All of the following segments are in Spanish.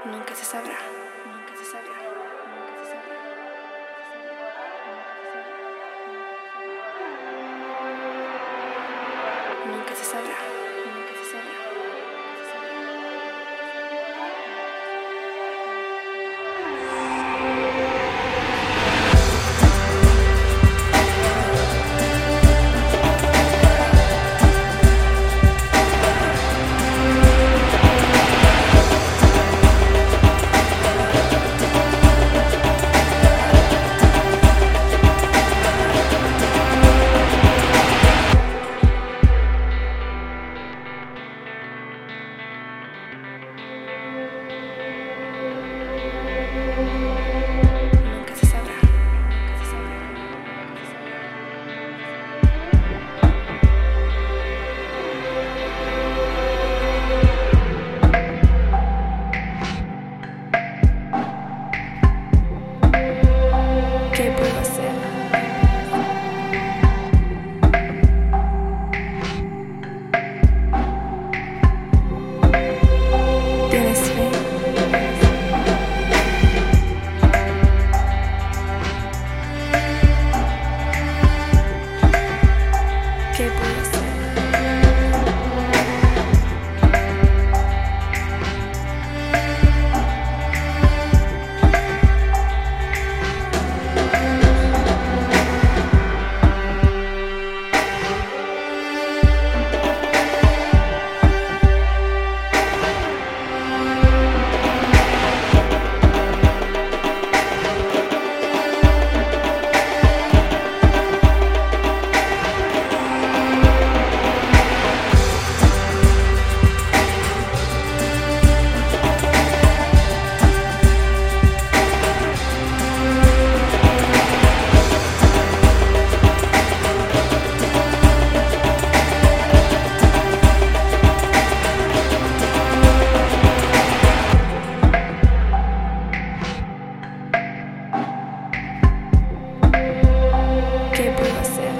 Nunca se sabrá, nunca se sabrá, nunca se sabrá. Nunca se sabrá, nunca se sabrá. Nunca se sabrá, nunca se sabrá, nunca se sabrá. ¿Qué puedo hacer? ¿Tienes fe? ¿Qué puedo hacer? ¿Qué puedo hacer?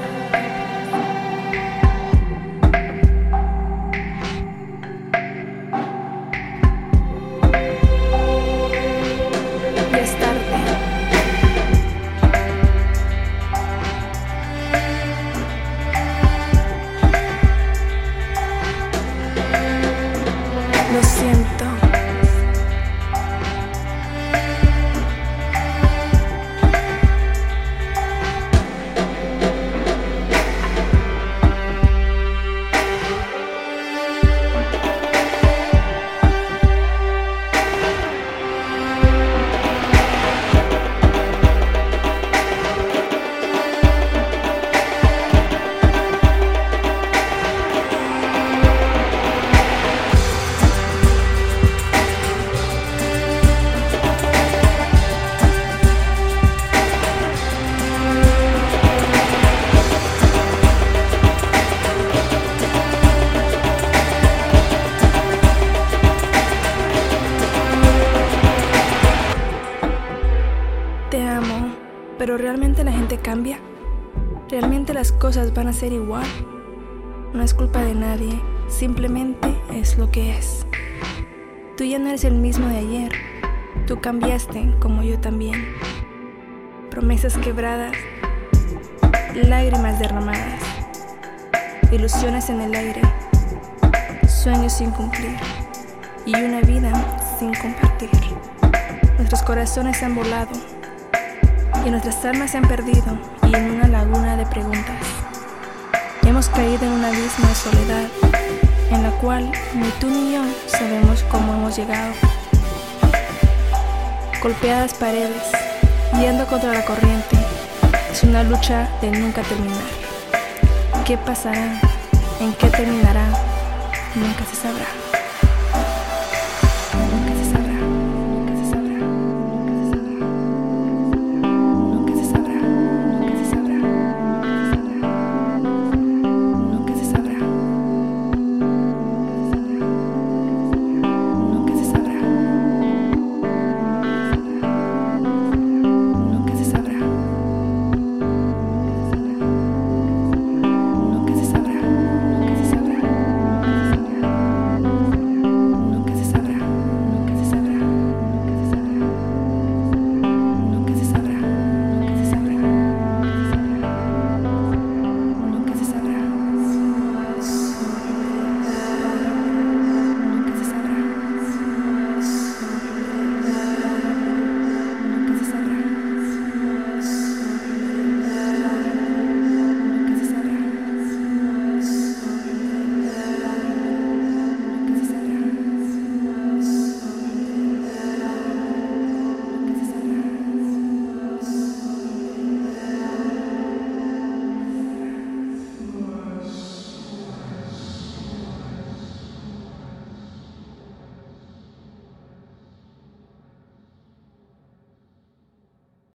Ya es tarde. Lo siento. Te amo, pero ¿realmente la gente cambia? ¿Realmente las cosas van a ser igual? No es culpa de nadie, simplemente es lo que es. Tú ya no eres el mismo de ayer, tú cambiaste como yo también. Promesas quebradas, lágrimas derramadas, ilusiones en el aire, sueños sin cumplir y una vida sin compartir. Nuestros corazones se han volado y nuestras almas se han perdido y en una laguna de preguntas. Hemos caído en un abismo de soledad en la cual ni tú ni yo sabemos cómo hemos llegado. Golpeadas paredes, yendo contra la corriente, es una lucha de nunca terminar. ¿Qué pasará? ¿En qué terminará? Nunca se sabrá.